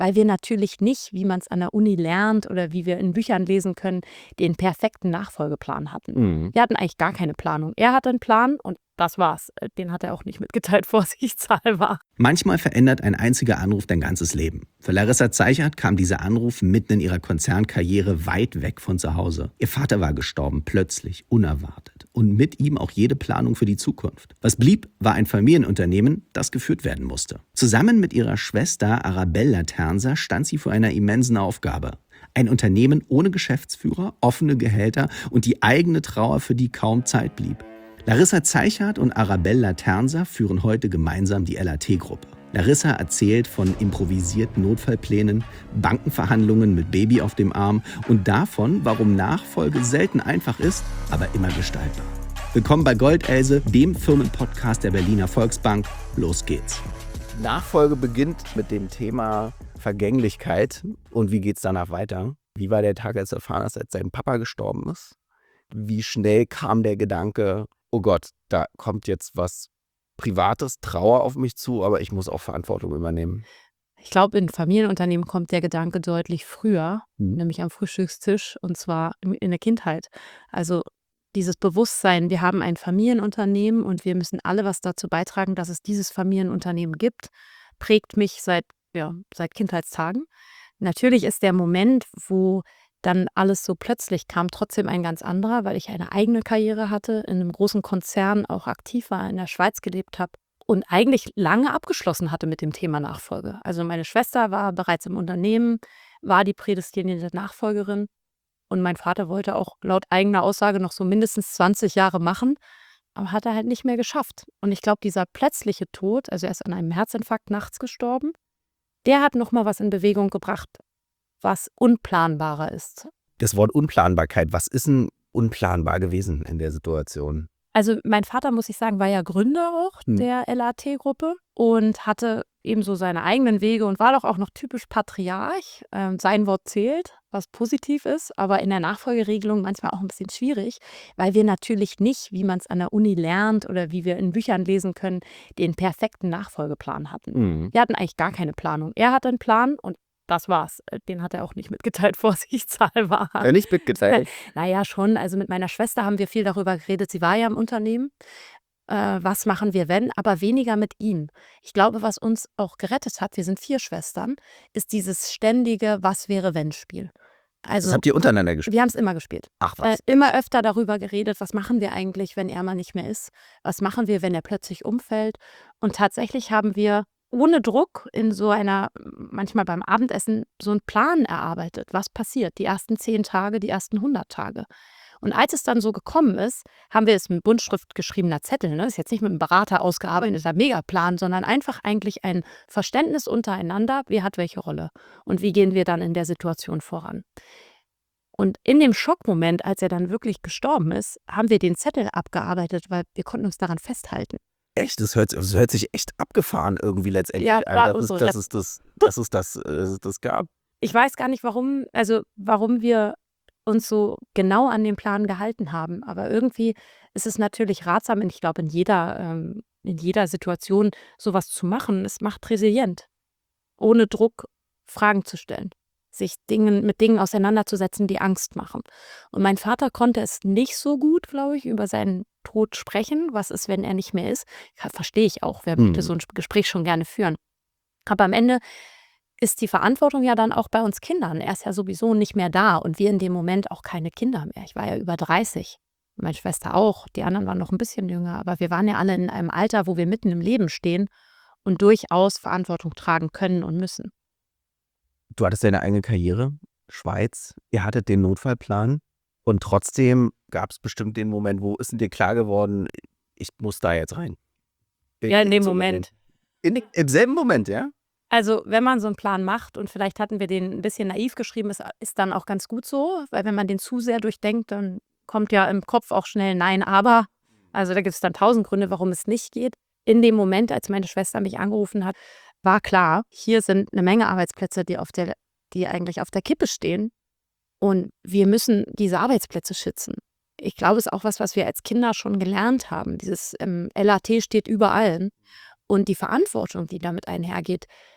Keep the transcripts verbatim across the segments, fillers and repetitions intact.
weil wir natürlich nicht, wie man es an der Uni lernt oder wie wir in Büchern lesen können, den perfekten Nachfolgeplan hatten. Mhm. Wir hatten eigentlich gar keine Planung. Er hatte einen Plan und das war's. Den hat er auch nicht mitgeteilt, vorsichtshalber. Manchmal verändert ein einziger Anruf dein ganzes Leben. Für Larissa Zeichert kam dieser Anruf mitten in ihrer Konzernkarriere weit weg von zu Hause. Ihr Vater war gestorben, plötzlich, unerwartet. Und mit ihm auch jede Planung für die Zukunft. Was blieb, war ein Familienunternehmen, das geführt werden musste. Zusammen mit ihrer Schwester Arabelle Laternza stand sie vor einer immensen Aufgabe. Ein Unternehmen ohne Geschäftsführer, offene Gehälter und die eigene Trauer, für die kaum Zeit blieb. Larissa Zeichert und Arabelle Laternza führen heute gemeinsam die L A T-Gruppe. Larissa erzählt von improvisierten Notfallplänen, Bankenverhandlungen mit Baby auf dem Arm und davon, warum Nachfolge selten einfach ist, aber immer gestaltbar. Willkommen bei Goldelse, dem Firmenpodcast der Berliner Volksbank. Los geht's. Nachfolge beginnt mit dem Thema Vergänglichkeit. Und wie geht's danach weiter? Wie war der Tag, als du erfahren hast, als dein Papa gestorben ist? Wie schnell kam der Gedanke, oh Gott, da kommt jetzt was Privates, Trauer auf mich zu, aber ich muss auch Verantwortung übernehmen? Ich glaube, in Familienunternehmen kommt der Gedanke deutlich früher, Mhm. nämlich am Frühstückstisch und zwar in in der Kindheit. Also dieses Bewusstsein, wir haben ein Familienunternehmen und wir müssen alle was dazu beitragen, dass es dieses Familienunternehmen gibt, prägt mich seit, ja, seit Kindheitstagen. Natürlich ist der Moment, wo dann alles so plötzlich kam, trotzdem ein ganz anderer, weil ich eine eigene Karriere hatte, in einem großen Konzern auch aktiv war, in der Schweiz gelebt habe und eigentlich lange abgeschlossen hatte mit dem Thema Nachfolge. Also meine Schwester war bereits im Unternehmen, war die prädestinierte Nachfolgerin und mein Vater wollte auch laut eigener Aussage noch so mindestens zwanzig Jahre machen, aber hat er halt nicht mehr geschafft. Und ich glaube, dieser plötzliche Tod, also er ist an einem Herzinfarkt nachts gestorben, der hat noch mal was in Bewegung gebracht, was unplanbarer ist. Das Wort Unplanbarkeit, was ist denn unplanbar gewesen in der Situation? Also mein Vater, muss ich sagen, war ja Gründer auch Hm. der L A T-Gruppe und hatte eben so seine eigenen Wege und war doch auch noch typisch Patriarch. Ähm, sein Wort zählt, was positiv ist, aber in der Nachfolgeregelung manchmal auch ein bisschen schwierig, weil wir natürlich nicht, wie man es an der Uni lernt oder wie wir in Büchern lesen können, den perfekten Nachfolgeplan hatten. Mhm. Wir hatten eigentlich gar keine Planung. Er hatte einen Plan und das war's. Äh, Den hat er auch nicht mitgeteilt, vorsichtshalber. Ja, nicht mitgeteilt. Naja, schon. Also mit meiner Schwester haben wir viel darüber geredet. Sie war ja im Unternehmen. Äh, was machen wir, wenn? Aber weniger mit ihm. Ich glaube, was uns auch gerettet hat, wir sind vier Schwestern, ist dieses ständige Was-wäre-wenn-Spiel. Das Also habt ihr untereinander gespielt? wir haben es immer gespielt. Ach Äh, was. immer öfter darüber geredet, was machen wir eigentlich, wenn er mal nicht mehr ist? Was machen wir, wenn er plötzlich umfällt? Und tatsächlich haben wir ohne Druck in so einer, manchmal beim Abendessen, so einen Plan erarbeitet. Was passiert? Die ersten zehn Tage, die ersten hundert Tage. Und als es dann so gekommen ist, haben wir es mit Buntschrift geschriebener Zettel, ne? Ist jetzt nicht mit einem Berater ausgearbeiteter Megaplan, sondern einfach eigentlich ein Verständnis untereinander, wer hat welche Rolle und wie gehen wir dann in der Situation voran. Und in dem Schockmoment, als er dann wirklich gestorben ist, haben wir den Zettel abgearbeitet, weil wir konnten uns daran festhalten. Echt, das hört, das hört sich echt abgefahren irgendwie letztendlich Ja, an, war dass es, unsere dass es das, dass es das, äh, das gab. Ich weiß gar nicht, warum, also warum wir uns so genau an den Plan gehalten haben. Aber irgendwie ist es natürlich ratsam, und ich glaube, in jeder, ähm, in jeder Situation sowas zu machen. Es macht resilient, ohne Druck Fragen zu stellen, sich Dingen, mit Dingen auseinanderzusetzen, die Angst machen. Und mein Vater konnte es nicht so gut, glaube ich, über seinen Tod sprechen. Was ist, wenn er nicht mehr ist? Ja, verstehe ich auch. Wer möchte Mhm. so ein Gespräch schon gerne führen? Aber am Ende ist die Verantwortung ja dann auch bei uns Kindern. Er ist ja sowieso nicht mehr da und wir in dem Moment auch keine Kinder mehr. Ich war ja über dreißig, meine Schwester auch. Die anderen waren noch ein bisschen jünger, aber wir waren ja alle in einem Alter, wo wir mitten im Leben stehen und durchaus Verantwortung tragen können und müssen. Du hattest deine eigene Karriere, Schweiz, ihr hattet den Notfallplan und trotzdem gab es bestimmt den Moment, wo ist denn dir klar geworden, ich muss da jetzt rein? Ja, in dem So Moment. In, Im selben Moment, ja? Also, wenn man so einen Plan macht und vielleicht hatten wir den ein bisschen naiv geschrieben, ist ist dann auch ganz gut so, weil wenn man den zu sehr durchdenkt, dann kommt ja im Kopf auch schnell „Nein, aber“. Also, da gibt es dann tausend Gründe, warum es nicht geht. In dem Moment, als meine Schwester mich angerufen hat, war klar, hier sind eine Menge Arbeitsplätze, die auf der die eigentlich auf der Kippe stehen und wir müssen diese Arbeitsplätze schützen. Ich glaube, es ist auch was, was wir als Kinder schon gelernt haben. Dieses, ähm, L A T steht über allen und die Verantwortung, die damit einhergeht,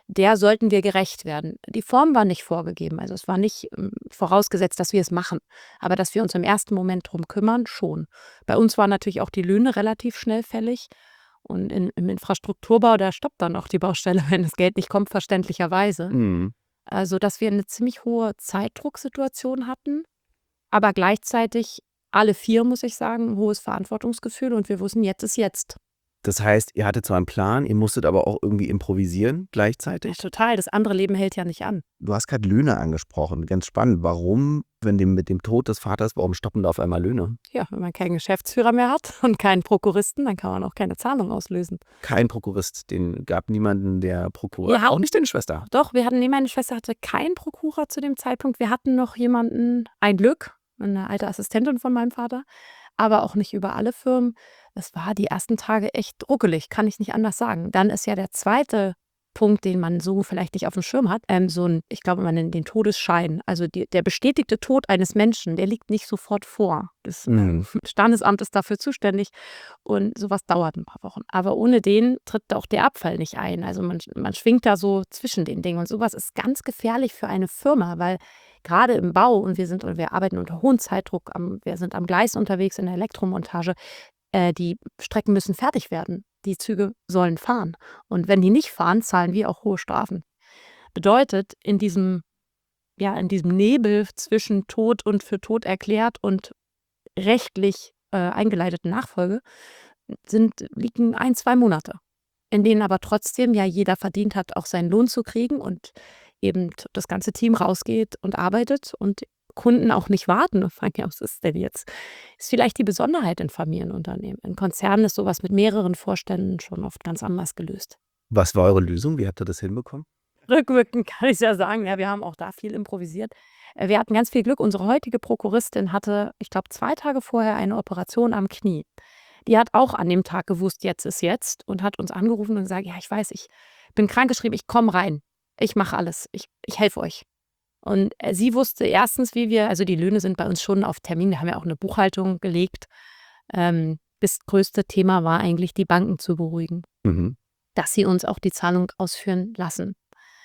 der sollten wir gerecht werden. Die Form war nicht vorgegeben, also es war nicht ähm, vorausgesetzt, dass wir es machen, aber dass wir uns im ersten Moment drum kümmern, schon. Bei uns waren natürlich auch die Löhne relativ schnell fällig und in, im Infrastrukturbau, da stoppt dann auch die Baustelle, wenn das Geld nicht kommt, verständlicherweise. Mhm. Also, dass wir eine ziemlich hohe Zeitdrucksituation hatten, aber gleichzeitig alle vier, muss ich sagen, ein hohes Verantwortungsgefühl und wir wussten, jetzt ist jetzt. Das heißt, ihr hattet zwar einen Plan, ihr musstet aber auch irgendwie improvisieren Ja, gleichzeitig? total, das andere Leben hält ja nicht an. Du hast gerade Löhne angesprochen, ganz spannend. Warum, wenn dem mit dem Tod des Vaters, warum stoppen da auf einmal Löhne? Ja, wenn man keinen Geschäftsführer mehr hat und keinen Prokuristen, dann kann man auch keine Zahlung auslösen. Kein Prokurist, den gab niemanden, der Prokurist, Ja. auch nicht deine Schwester. Doch, wir hatten nee, meine Schwester hatte keinen Prokura zu dem Zeitpunkt. Wir hatten noch jemanden, ein Glück, eine alte Assistentin von meinem Vater, aber auch nicht über alle Firmen. Das war die ersten Tage echt ruckelig, kann ich nicht anders sagen. Dann ist ja der zweite Punkt, den man so vielleicht nicht auf dem Schirm hat, ähm, so ein, ich glaube, man nennt den Todesschein. Also die, der bestätigte Tod eines Menschen, der liegt nicht sofort vor. Das Mhm. äh, Standesamt ist dafür zuständig und sowas dauert ein paar Wochen. Aber ohne den tritt auch der Abfall nicht ein. Also man, man schwingt da so zwischen den Dingen und sowas ist ganz gefährlich für eine Firma, weil gerade im Bau und wir sind und wir arbeiten unter hohem Zeitdruck, am, wir sind am Gleis unterwegs in der Elektromontage, äh, die Strecken müssen fertig werden. Die Züge sollen fahren. Und wenn die nicht fahren, zahlen wir auch hohe Strafen. Bedeutet, in diesem, ja, in diesem Nebel zwischen tot und für tot erklärt und rechtlich äh, eingeleiteten Nachfolge sind, liegen ein, zwei Monate, in denen aber trotzdem ja jeder verdient hat, auch seinen Lohn zu kriegen und eben das ganze Team rausgeht und arbeitet und Kunden auch nicht warten und fragen, ja, was ist denn jetzt? Ist vielleicht die Besonderheit in Familienunternehmen. In Konzernen ist sowas mit mehreren Vorständen schon oft ganz anders gelöst. Was war eure Lösung? Wie habt ihr das hinbekommen? Rückwirkend kann ich ja sagen, ja, wir haben auch da viel improvisiert. Äh, Wir hatten ganz viel Glück. Unsere heutige Prokuristin hatte, ich glaube, zwei Tage vorher eine Operation am Knie. Die hat auch an dem Tag gewusst, jetzt ist jetzt und hat uns angerufen und gesagt, ja, ich weiß, ich bin krankgeschrieben, ich komme rein. Ich mache alles. Ich, ich helfe euch. Und äh, sie wusste erstens, wie wir, also die Löhne sind bei uns schon auf Termin, wir haben ja auch eine Buchhaltung gelegt. Ähm, das größte Thema war eigentlich, die Banken zu beruhigen, Mhm. dass sie uns auch die Zahlung ausführen lassen.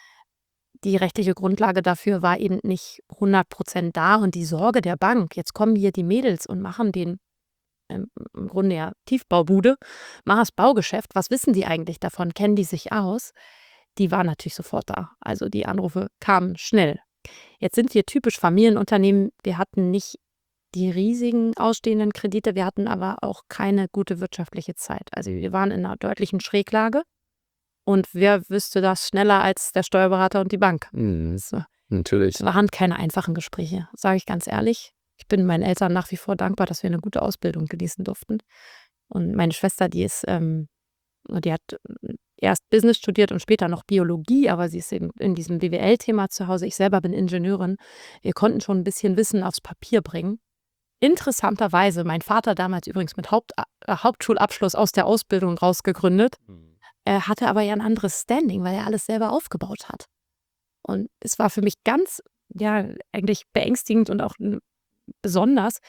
Die rechtliche Grundlage dafür war eben nicht hundert Prozent da und die Sorge der Bank, jetzt kommen hier die Mädels und machen den ähm, im Grunde ja Tiefbaubude, machen das Baugeschäft, was wissen die eigentlich davon, kennen die sich aus? Die war natürlich sofort da. Also die Anrufe kamen schnell. Jetzt sind wir typisch Familienunternehmen. Wir hatten nicht die riesigen ausstehenden Kredite, wir hatten aber auch keine gute wirtschaftliche Zeit. Also wir waren in einer deutlichen Schräglage und wer wüsste das schneller als der Steuerberater und die Bank? Mhm. So. Natürlich. Es waren keine einfachen Gespräche, sage ich ganz ehrlich. Ich bin meinen Eltern nach wie vor dankbar, dass wir eine gute Ausbildung genießen durften. Und meine Schwester, die ist, ähm, die hat äh, erst Business studiert und später noch Biologie, aber sie ist eben in diesem B W L-Thema zu Hause. Ich selber bin Ingenieurin. Wir konnten schon ein bisschen Wissen aufs Papier bringen. Interessanterweise, mein Vater damals übrigens mit Haupt, äh, Hauptschulabschluss aus der Ausbildung rausgegründet, er hatte aber ja ein anderes Standing, weil er alles selber aufgebaut hat. Und es war für mich ganz, ja, eigentlich beängstigend und auch n- besonders,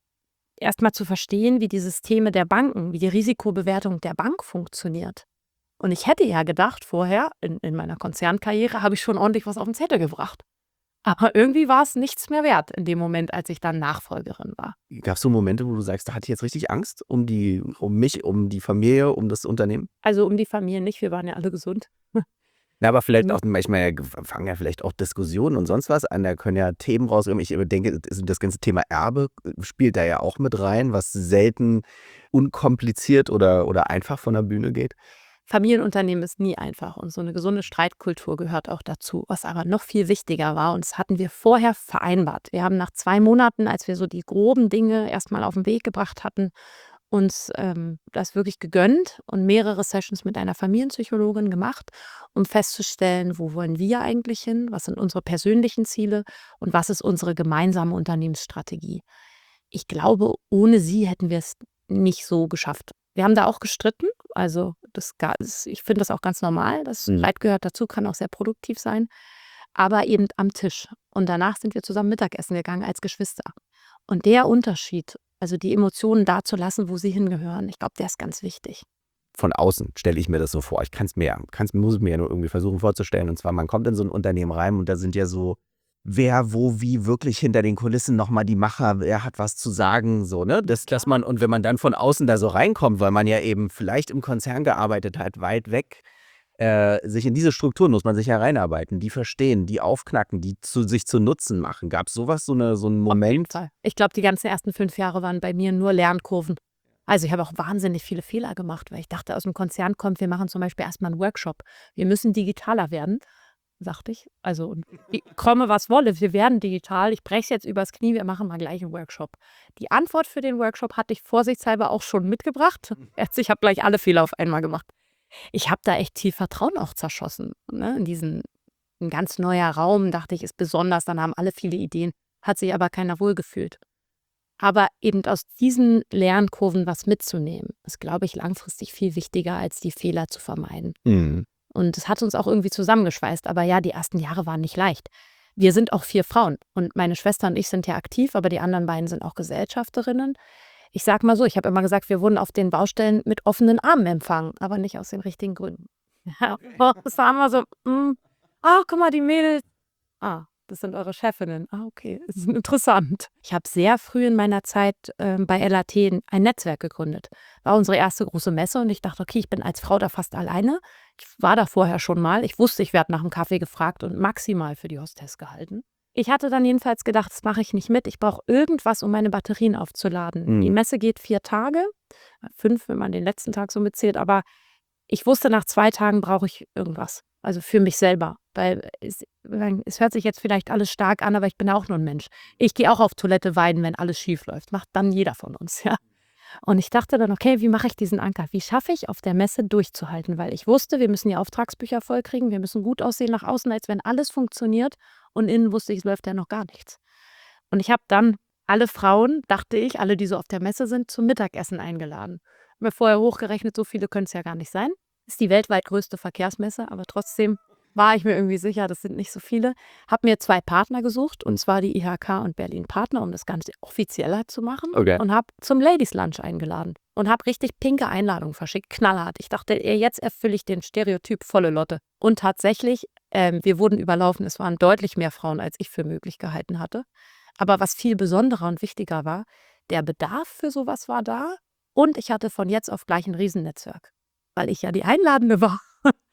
erstmal zu verstehen, wie die Systeme der Banken, wie die Risikobewertung der Bank funktioniert. Und ich hätte ja gedacht, vorher, in, in meiner Konzernkarriere, habe ich schon ordentlich was auf den Zettel gebracht. Aber irgendwie war es nichts mehr wert in dem Moment, als ich dann Nachfolgerin war. Gab es so Momente, wo du sagst, da hatte ich jetzt richtig Angst um die, um mich, um die Familie, um das Unternehmen? Also um die Familie nicht, wir waren ja alle gesund. Na, aber vielleicht Mhm. auch manchmal ja, fangen ja vielleicht auch Diskussionen und sonst was an. Da können ja Themen rauskommen. Ich denke, das das ganze Thema Erbe spielt da ja auch mit rein, was selten unkompliziert oder, oder einfach von der Bühne geht. Familienunternehmen ist nie einfach und so eine gesunde Streitkultur gehört auch dazu. Was aber noch viel wichtiger war, und das hatten wir vorher vereinbart. Wir haben nach zwei Monaten, als wir so die groben Dinge erstmal auf den Weg gebracht hatten, uns ähm, das wirklich gegönnt und mehrere Sessions mit einer Familienpsychologin gemacht, um festzustellen, wo wollen wir eigentlich hin, was sind unsere persönlichen Ziele und was ist unsere gemeinsame Unternehmensstrategie. Ich glaube, ohne sie hätten wir es nicht so geschafft. Wir haben da auch gestritten, also das, ga- das, ich finde das auch ganz normal, das Mhm. Streit gehört dazu, kann auch sehr produktiv sein, aber eben am Tisch. Und danach sind wir zusammen Mittagessen gegangen als Geschwister. Und der Unterschied, also die Emotionen da zu lassen, wo sie hingehören, ich glaube, der ist ganz wichtig. von außen stelle ich mir das so vor. Ich kann es mir, kann's, muss es mir ja nur irgendwie versuchen vorzustellen. Und zwar, man kommt in so ein Unternehmen rein und da sind ja so, wer, wo, wie wirklich hinter den Kulissen nochmal die Macher, wer hat was zu sagen, so, ne? Das, dass man, und wenn man dann von außen da so reinkommt, weil man ja eben vielleicht im Konzern gearbeitet hat, weit weg, äh, sich in diese Strukturen muss man sich ja reinarbeiten, die verstehen, die aufknacken, die zu, sich zu Nutzen machen. Gab es sowas, so, eine, so einen Moment? Ich glaube, die ganzen ersten fünf Jahre waren bei mir nur Lernkurven. Also ich habe auch wahnsinnig viele Fehler gemacht, weil ich dachte, aus dem Konzern kommt, wir machen zum Beispiel erstmal einen Workshop. Wir müssen digitaler werden, sagte ich. Also und komme, was wolle, wir werden digital. Ich breche es jetzt übers Knie, wir machen mal gleich einen Workshop. Die Antwort für den Workshop hatte ich vorsichtshalber auch schon mitgebracht. Ich habe gleich alle Fehler auf einmal gemacht. Ich habe da echt viel Vertrauen auch zerschossen. Ne? In diesen, ein ganz neuer Raum, dachte ich, ist besonders. Dann haben alle viele Ideen, hat sich aber keiner wohlgefühlt. Aber eben aus diesen Lernkurven was mitzunehmen, ist, glaube ich, langfristig viel wichtiger, als die Fehler zu vermeiden. Mhm. Und es hat uns auch irgendwie zusammengeschweißt. Aber ja, die ersten Jahre waren nicht leicht. Wir sind auch vier Frauen. Und meine Schwester und ich sind ja aktiv, aber die anderen beiden sind auch Gesellschafterinnen. Ich sag mal so, ich habe immer gesagt, wir wurden auf den Baustellen mit offenen Armen empfangen, aber nicht aus den richtigen Gründen. Ja, das war immer so, mm, ach, guck mal, die Mädels. Ah, das sind eure Chefinnen. Ah, okay, das ist interessant. Ich habe sehr früh in meiner Zeit äh, bei L A T ein Netzwerk gegründet. War unsere erste große Messe und ich dachte, okay, ich bin als Frau da fast alleine. Ich war da vorher schon mal. Ich wusste, ich werde nach dem Kaffee gefragt und maximal für die Hostess gehalten. Ich hatte dann jedenfalls gedacht, das mache ich nicht mit. Ich brauche irgendwas, um meine Batterien aufzuladen. Mhm. Die Messe geht vier Tage, fünf, wenn man den letzten Tag so mitzählt, aber ich wusste, nach zwei Tagen brauche ich irgendwas. Also für mich selber. Weil es, es hört sich jetzt vielleicht alles stark an, aber ich bin ja auch nur ein Mensch. Ich gehe auch auf Toilette weinen, wenn alles schief läuft. Macht dann jeder von uns, ja. Und ich dachte dann, okay, wie mache ich diesen Anker? Wie schaffe ich, auf der Messe durchzuhalten? Weil ich wusste, wir müssen die Auftragsbücher vollkriegen, wir müssen gut aussehen nach außen, als wenn alles funktioniert. Und innen wusste ich, es läuft ja noch gar nichts. Und ich habe dann alle Frauen, dachte ich, alle, die so auf der Messe sind, zum Mittagessen eingeladen. Habe mir vorher hochgerechnet, so viele können es ja gar nicht sein. Ist die weltweit größte Verkehrsmesse, aber trotzdem war ich mir irgendwie sicher, das sind nicht so viele. Habe mir zwei Partner gesucht, und zwar die I H K und Berlin Partner, um das Ganze offizieller zu machen. Okay. Und habe zum Ladies Lunch eingeladen und habe richtig pinke Einladungen verschickt, knallhart. Ich dachte, jetzt erfülle ich den Stereotyp volle Lotte. Und tatsächlich, ähm, wir wurden überlaufen. Es waren deutlich mehr Frauen, als ich für möglich gehalten hatte. Aber was viel besonderer und wichtiger war, der Bedarf für sowas war da und ich hatte von jetzt auf gleich ein Riesennetzwerk, weil ich ja die Einladende war.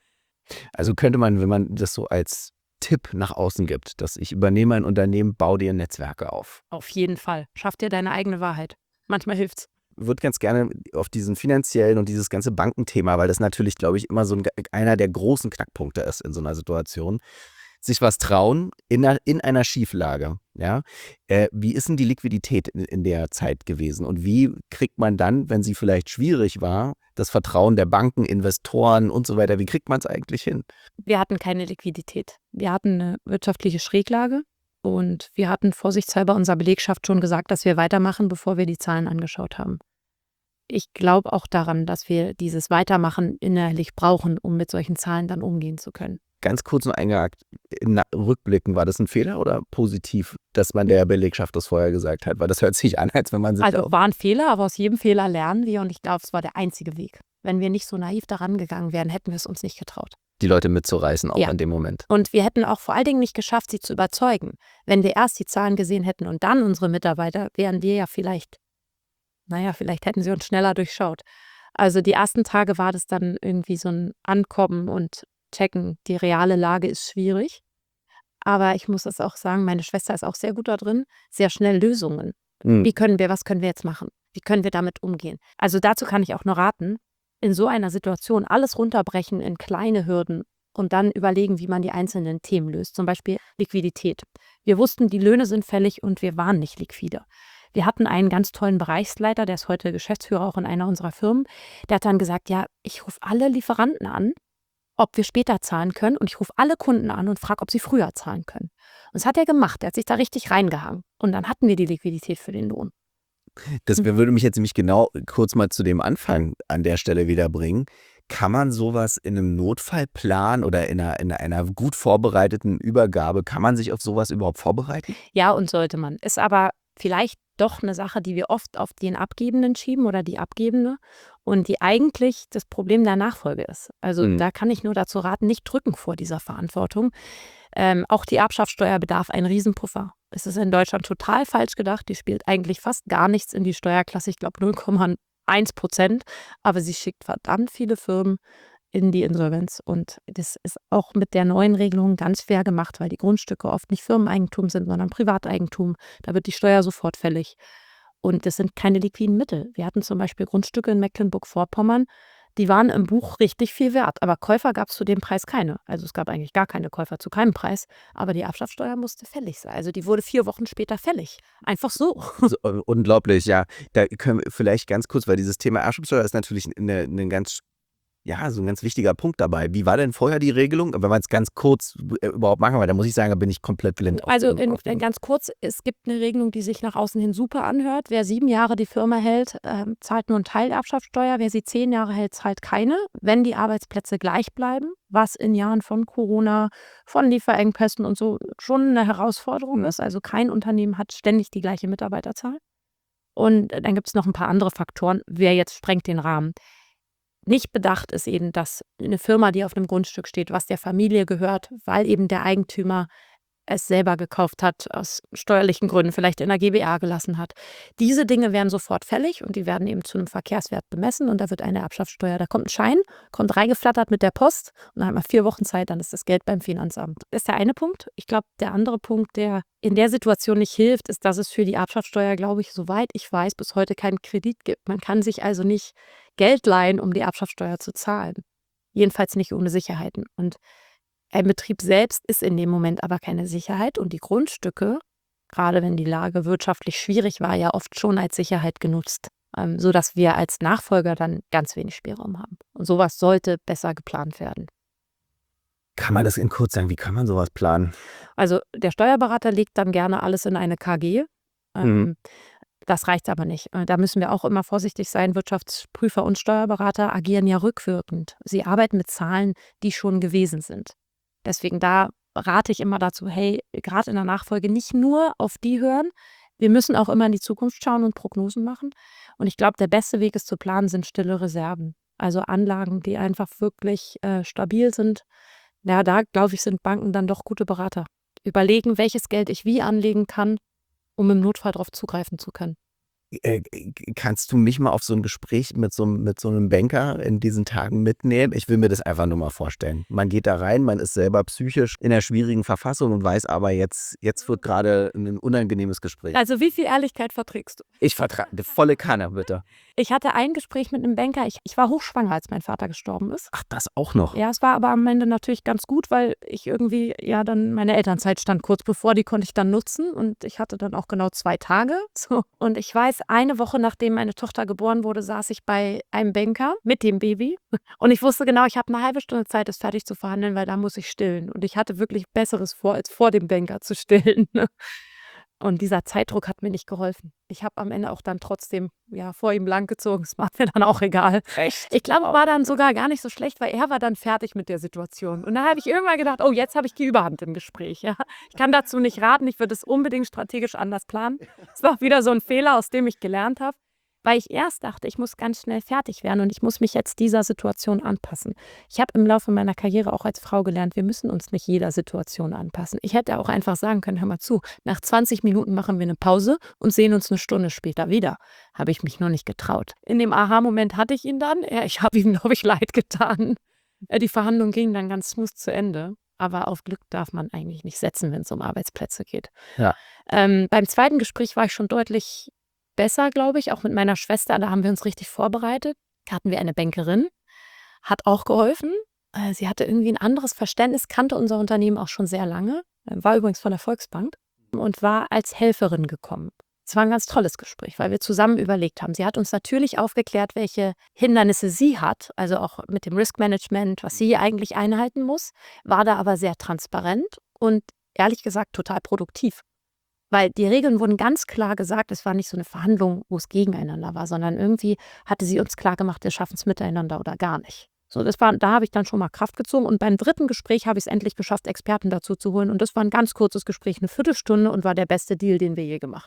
Also könnte man, wenn man das so als Tipp nach außen gibt, dass ich übernehme ein Unternehmen, baue dir Netzwerke auf. Auf jeden Fall. Schaff dir deine eigene Wahrheit. Manchmal hilft's. Ich würde ganz gerne auf diesen finanziellen und dieses ganze Bankenthema, weil das natürlich, glaube ich, immer so ein, einer der großen Knackpunkte ist in so einer Situation. Sich was trauen in einer, in einer Schieflage. Ja? Äh, wie ist denn die Liquidität in, in der Zeit gewesen? Und wie kriegt man dann, wenn sie vielleicht schwierig war, das Vertrauen der Banken, Investoren und so weiter, wie kriegt man es eigentlich hin? Wir hatten keine Liquidität. Wir hatten eine wirtschaftliche Schräglage und wir hatten vorsichtshalber unserer Belegschaft schon gesagt, dass wir weitermachen, bevor wir die Zahlen angeschaut haben. Ich glaube auch daran, dass wir dieses Weitermachen innerlich brauchen, um mit solchen Zahlen dann umgehen zu können. Ganz kurz noch eingehakt, in Rückblicken, war das ein Fehler oder positiv, dass man der Belegschaft das vorher gesagt hat? Weil das hört sich an, als wenn man sich... Also war ein Fehler, aber aus jedem Fehler lernen wir und ich glaube, es war der einzige Weg. Wenn wir nicht so naiv daran gegangen wären, hätten wir es uns nicht getraut. Die Leute mitzureißen, auch Ja. in dem Moment. Und wir hätten auch vor allen Dingen nicht geschafft, sie zu überzeugen. Wenn wir erst die Zahlen gesehen hätten und dann unsere Mitarbeiter, wären wir ja vielleicht, naja, vielleicht hätten sie uns schneller durchschaut. Also die ersten Tage war das dann irgendwie so ein Ankommen und checken, die reale Lage ist schwierig. Aber ich muss das auch sagen, meine Schwester ist auch sehr gut da drin, sehr schnell Lösungen. Hm. Wie können wir, was können wir jetzt machen? Wie können wir damit umgehen? Also dazu kann ich auch nur raten, in so einer Situation alles runterbrechen in kleine Hürden und dann überlegen, wie man die einzelnen Themen löst. Zum Beispiel Liquidität. Wir wussten, die Löhne sind fällig und wir waren nicht liquide. Wir hatten einen ganz tollen Bereichsleiter, der ist heute Geschäftsführer auch in einer unserer Firmen. Der hat dann gesagt, ja, ich rufe alle Lieferanten an, ob wir später zahlen können und ich rufe alle Kunden an und frage, ob sie früher zahlen können. Und das hat er gemacht, er hat sich da richtig reingehangen und dann hatten wir die Liquidität für den Lohn. Das würde mich jetzt nämlich genau kurz mal zu dem Anfang an der Stelle wieder bringen. Kann man sowas in einem Notfallplan oder in einer, in einer gut vorbereiteten Übergabe, kann man sich auf sowas überhaupt vorbereiten? Ja, und sollte man. Ist aber vielleicht doch eine Sache, die wir oft auf den Abgebenden schieben oder die Abgebende. und die eigentlich das Problem der Nachfolge ist. Also Mhm. da kann ich nur dazu raten, nicht drücken vor dieser Verantwortung. Ähm, auch die Erbschaftssteuer bedarf einen Riesenpuffer. Es ist in Deutschland total falsch gedacht. Die spielt eigentlich fast gar nichts in die Steuerklasse. Ich glaube null Komma eins Prozent. Aber sie schickt verdammt viele Firmen in die Insolvenz. Und das ist auch mit der neuen Regelung ganz fair gemacht, weil die Grundstücke oft nicht Firmeneigentum sind, sondern Privateigentum. Da wird die Steuer sofort fällig. Und das sind keine liquiden Mittel. Wir hatten zum Beispiel Grundstücke in Mecklenburg-Vorpommern, die waren im Buch richtig viel wert. Aber Käufer gab es zu dem Preis keine. Also es gab eigentlich gar keine Käufer zu keinem Preis. Aber die Erbschaftssteuer musste fällig sein. Also die wurde vier Wochen später fällig. Einfach so. So, äh, unglaublich, ja. Da können wir vielleicht ganz kurz, weil dieses Thema Erbschaftssteuer ist natürlich eine, eine ganz, ja, so ein ganz wichtiger Punkt dabei. Wie war denn vorher die Regelung? Wenn man es ganz kurz äh, überhaupt machen will, da muss ich sagen, da bin ich komplett blind. auf Also dem- in, auf dem- in ganz kurz, es gibt eine Regelung, die sich nach außen hin super anhört. Wer sieben Jahre die Firma hält, ähm, zahlt nur einen Teil Erbschaftssteuer. Wer sie zehn Jahre hält, zahlt keine. Wenn die Arbeitsplätze gleich bleiben, was in Jahren von Corona, von Lieferengpässen und so schon eine Herausforderung ist. Also kein Unternehmen hat ständig die gleiche Mitarbeiterzahl. Und dann gibt es noch ein paar andere Faktoren. Wer jetzt sprengt den Rahmen? Nicht bedacht ist eben, dass eine Firma, die auf einem Grundstück steht, was der Familie gehört, weil eben der Eigentümer es selber gekauft hat, aus steuerlichen Gründen vielleicht in der GbR gelassen hat. Diese Dinge werden sofort fällig und die werden eben zu einem Verkehrswert bemessen und da wird eine Erbschaftssteuer, da kommt ein Schein, kommt reingeflattert mit der Post und dann hat man vier Wochen Zeit, dann ist das Geld beim Finanzamt. Das ist der eine Punkt. Ich glaube, der andere Punkt, der in der Situation nicht hilft, ist, dass es für die Erbschaftssteuer, glaube ich, soweit ich weiß, bis heute keinen Kredit gibt. Man kann sich also nicht Geld leihen, um die Erbschaftssteuer zu zahlen. Jedenfalls nicht ohne Sicherheiten. Und ein Betrieb selbst ist in dem Moment aber keine Sicherheit und die Grundstücke, gerade wenn die Lage wirtschaftlich schwierig war, ja oft schon als Sicherheit genutzt, ähm, sodass wir als Nachfolger dann ganz wenig Spielraum haben. Und sowas sollte besser geplant werden. Kann man das in kurz sagen? Wie kann man sowas planen? Also der Steuerberater legt dann gerne alles in eine K G. Ähm, Mhm. Das reicht aber nicht. Äh, Da müssen wir auch immer vorsichtig sein. Wirtschaftsprüfer und Steuerberater agieren ja rückwirkend. Sie arbeiten mit Zahlen, die schon gewesen sind. Deswegen da rate ich immer dazu, hey, gerade in der Nachfolge nicht nur auf die hören. Wir müssen auch immer in die Zukunft schauen und Prognosen machen. Und ich glaube, der beste Weg, es zu planen, sind stille Reserven. Also Anlagen, die einfach wirklich äh, stabil sind. Ja, da glaube ich, sind Banken dann doch gute Berater. Überlegen, welches Geld ich wie anlegen kann, um im Notfall darauf zugreifen zu können. Äh, kannst du mich mal auf so ein Gespräch mit so, einem- mit so einem Banker in diesen Tagen mitnehmen? Ich will mir das einfach nur mal vorstellen. Man geht da rein, man ist selber psychisch in einer schwierigen Verfassung und weiß aber, jetzt, jetzt wird gerade ein unangenehmes Gespräch. Also wie viel Ehrlichkeit verträgst du? Ich vertrage volle Kanne, bitte. Ich hatte ein Gespräch mit einem Banker. Ich, ich war hochschwanger, als mein Vater gestorben ist. Ach, das auch noch. Ja, es war aber am Ende natürlich ganz gut, weil ich irgendwie, ja, dann meine Elternzeit stand kurz bevor, die konnte ich dann nutzen und ich hatte dann auch genau zwei Tage. So. Und ich weiß, eine Woche nachdem meine Tochter geboren wurde, saß ich bei einem Banker mit dem Baby und ich wusste genau, ich habe eine halbe Stunde Zeit, das fertig zu verhandeln, weil da muss ich stillen. Und ich hatte wirklich Besseres vor, als vor dem Banker zu stillen. Und dieser Zeitdruck hat mir nicht geholfen. Ich habe am Ende auch dann trotzdem ja, vor ihm langgezogen. Es war mir dann auch egal. Echt? Ich glaube, war dann sogar gar nicht so schlecht, weil er war dann fertig mit der Situation. Und dann habe ich irgendwann gedacht, oh, jetzt habe ich die Überhand im Gespräch. Ja. Ich kann dazu nicht raten, ich würde es unbedingt strategisch anders planen. Es war wieder so ein Fehler, aus dem ich gelernt habe, weil ich erst dachte, ich muss ganz schnell fertig werden und ich muss mich jetzt dieser Situation anpassen. Ich habe im Laufe meiner Karriere auch als Frau gelernt, wir müssen uns nicht jeder Situation anpassen. Ich hätte auch einfach sagen können, hör mal zu, nach zwanzig Minuten machen wir eine Pause und sehen uns eine Stunde später wieder. Habe ich mich nur nicht getraut. In dem Aha-Moment hatte ich ihn dann. Ja, ich habe ihm, glaube ich, leid getan. Äh, Die Verhandlung ging dann ganz smooth zu Ende. Aber auf Glück darf man eigentlich nicht setzen, wenn es um Arbeitsplätze geht. Ja. Ähm, beim zweiten Gespräch war ich schon deutlich besser, glaube ich, auch mit meiner Schwester. Da haben wir uns richtig vorbereitet. Da hatten wir eine Bankerin, hat auch geholfen. Äh, Sie hatte irgendwie ein anderes Verständnis, kannte unser Unternehmen auch schon sehr lange, äh, war übrigens von der Volksbank und war als Helferin gekommen. Es war ein ganz tolles Gespräch, weil wir zusammen überlegt haben. Sie hat uns natürlich aufgeklärt, welche Hindernisse sie hat, also auch mit dem Risk Management, was sie eigentlich einhalten muss, war da aber sehr transparent und ehrlich gesagt total produktiv. Weil die Regeln wurden ganz klar gesagt, es war nicht so eine Verhandlung, wo es gegeneinander war, sondern irgendwie hatte sie uns klar gemacht, wir schaffen es miteinander oder gar nicht. So, das war, da habe ich dann schon mal Kraft gezogen und beim dritten Gespräch habe ich es endlich geschafft, Experten dazu zu holen und das war ein ganz kurzes Gespräch, eine Viertelstunde und war der beste Deal, den wir je gemacht haben.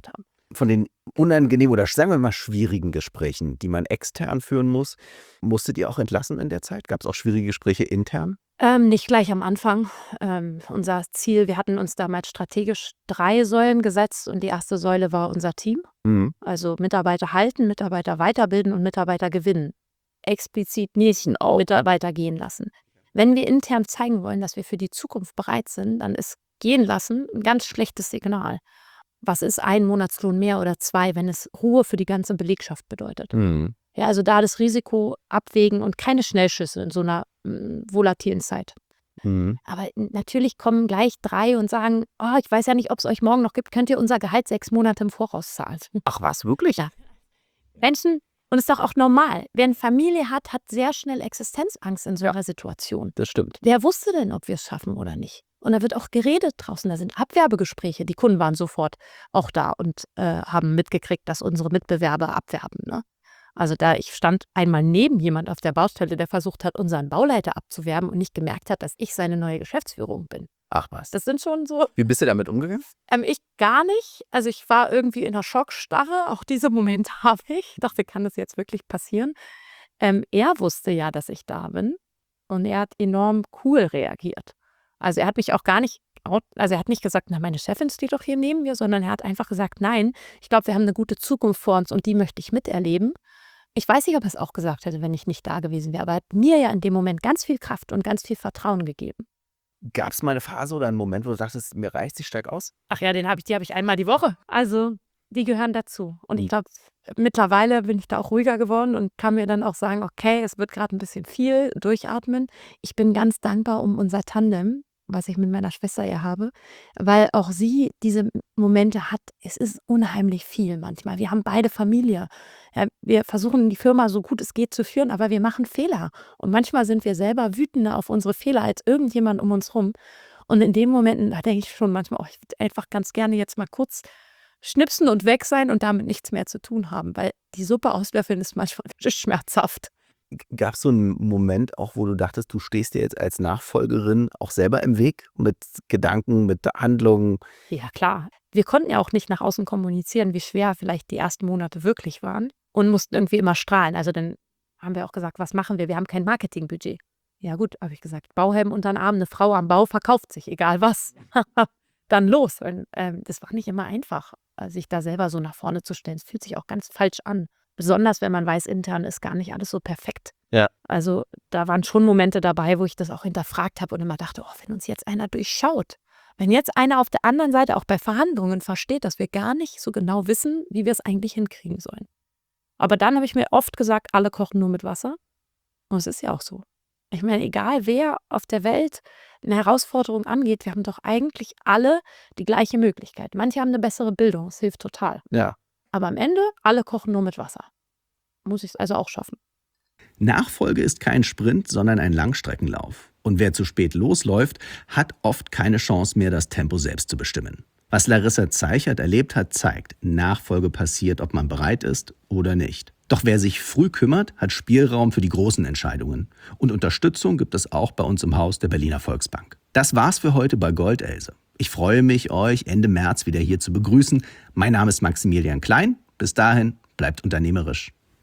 Von den unangenehmen oder sagen wir mal schwierigen Gesprächen, die man extern führen muss, musstet ihr auch entlassen in der Zeit? Gab es auch schwierige Gespräche intern? Ähm, nicht gleich am Anfang. Ähm, unser Ziel, wir hatten uns damals strategisch drei Säulen gesetzt und die erste Säule war unser Team. Mhm. Also Mitarbeiter halten, Mitarbeiter weiterbilden und Mitarbeiter gewinnen. Explizit nicht Mitarbeiter gehen lassen. Wenn wir intern zeigen wollen, dass wir für die Zukunft bereit sind, dann ist gehen lassen ein ganz schlechtes Signal. Was ist ein Monatslohn mehr oder zwei, wenn es Ruhe für die ganze Belegschaft bedeutet? Mhm. Ja, also da das Risiko abwägen und keine Schnellschüsse in so einer mm, volatilen Zeit. Mhm. Aber natürlich kommen gleich drei und sagen, oh, ich weiß ja nicht, ob es euch morgen noch gibt, könnt ihr unser Gehalt sechs Monate im Voraus zahlen. Ach was, wirklich? Ja. Menschen, und es ist doch auch normal, wer eine Familie hat, hat sehr schnell Existenzangst in so einer Situation. Das stimmt. Wer wusste denn, ob wir es schaffen oder nicht? Und da wird auch geredet draußen, da sind Abwerbegespräche. Die Kunden waren sofort auch da und äh, haben mitgekriegt, dass unsere Mitbewerber abwerben. Ne? Also da ich stand einmal neben jemand auf der Baustelle, der versucht hat, unseren Bauleiter abzuwerben und nicht gemerkt hat, dass ich seine neue Geschäftsführung bin. Ach was. Das sind schon so, Wie bist du damit umgegangen? ähm, ich gar nicht. Also ich war irgendwie in einer Schockstarre. Auch diese Momente habe ich. Ich dachte, kann das jetzt wirklich passieren? Ähm, er wusste ja, dass ich da bin und er hat enorm cool reagiert. Also er hat mich auch gar nicht, out- also er hat nicht gesagt, na meine Chefin steht doch hier neben mir, sondern er hat einfach gesagt, nein, ich glaube, wir haben eine gute Zukunft vor uns und die möchte ich miterleben. Ich weiß nicht, ob er es auch gesagt hätte, wenn ich nicht da gewesen wäre, aber er hat mir ja in dem Moment ganz viel Kraft und ganz viel Vertrauen gegeben. Gab es mal eine Phase oder einen Moment, wo du dachtest, mir reicht, ich steig aus? Ach ja, den habe ich, die habe ich einmal die Woche. Also die gehören dazu. Und ich Mhm. glaube, mittlerweile bin ich da auch ruhiger geworden und kann mir dann auch sagen, okay, es wird gerade ein bisschen viel, durchatmen. Ich bin ganz dankbar um unser Tandem, was ich mit meiner Schwester ja habe, weil auch sie diese Momente hat. Es ist unheimlich viel manchmal. Wir haben beide Familie. Ja, wir versuchen die Firma so gut es geht zu führen, aber wir machen Fehler. Und manchmal sind wir selber wütender auf unsere Fehler als irgendjemand um uns rum. Und in den Momenten, da denke ich schon manchmal, oh, ich würde einfach ganz gerne jetzt mal kurz schnipsen und weg sein und damit nichts mehr zu tun haben, weil die Suppe auslöffeln ist manchmal wirklich schmerzhaft. Gab es so einen Moment auch, wo du dachtest, du stehst dir jetzt als Nachfolgerin auch selber im Weg mit Gedanken, mit Handlungen? Ja, klar. Wir konnten ja auch nicht nach außen kommunizieren, wie schwer vielleicht die ersten Monate wirklich waren und mussten irgendwie immer strahlen. Also dann haben wir auch gesagt, was machen wir? Wir haben kein Marketingbudget. Ja gut, habe ich gesagt, Bauhelm unter den Arm, eine Frau am Bau verkauft sich, egal was. Dann los. Und, ähm, das war nicht immer einfach, äh, sich da selber so nach vorne zu stellen. Es fühlt sich auch ganz falsch an. Besonders, wenn man weiß, intern ist gar nicht alles so perfekt. Ja. Also da waren schon Momente dabei, wo ich das auch hinterfragt habe und immer dachte, oh, wenn uns jetzt einer durchschaut, wenn jetzt einer auf der anderen Seite auch bei Verhandlungen versteht, dass wir gar nicht so genau wissen, wie wir es eigentlich hinkriegen sollen. Aber dann habe ich mir oft gesagt, alle kochen nur mit Wasser. Und es ist ja auch so. Ich meine, egal wer auf der Welt eine Herausforderung angeht, wir haben doch eigentlich alle die gleiche Möglichkeit. Manche haben eine bessere Bildung, es hilft total. Ja. Aber am Ende, alle kochen nur mit Wasser. Muss ich es also auch schaffen. Nachfolge ist kein Sprint, sondern ein Langstreckenlauf. Und wer zu spät losläuft, hat oft keine Chance mehr, das Tempo selbst zu bestimmen. Was Larissa Zeichert erlebt hat, zeigt, Nachfolge passiert, ob man bereit ist oder nicht. Doch wer sich früh kümmert, hat Spielraum für die großen Entscheidungen. Und Unterstützung gibt es auch bei uns im Haus der Berliner Volksbank. Das war's für heute bei Goldelse. Ich freue mich, euch Ende März wieder hier zu begrüßen. Mein Name ist Maximilian Klein. Bis dahin, bleibt unternehmerisch.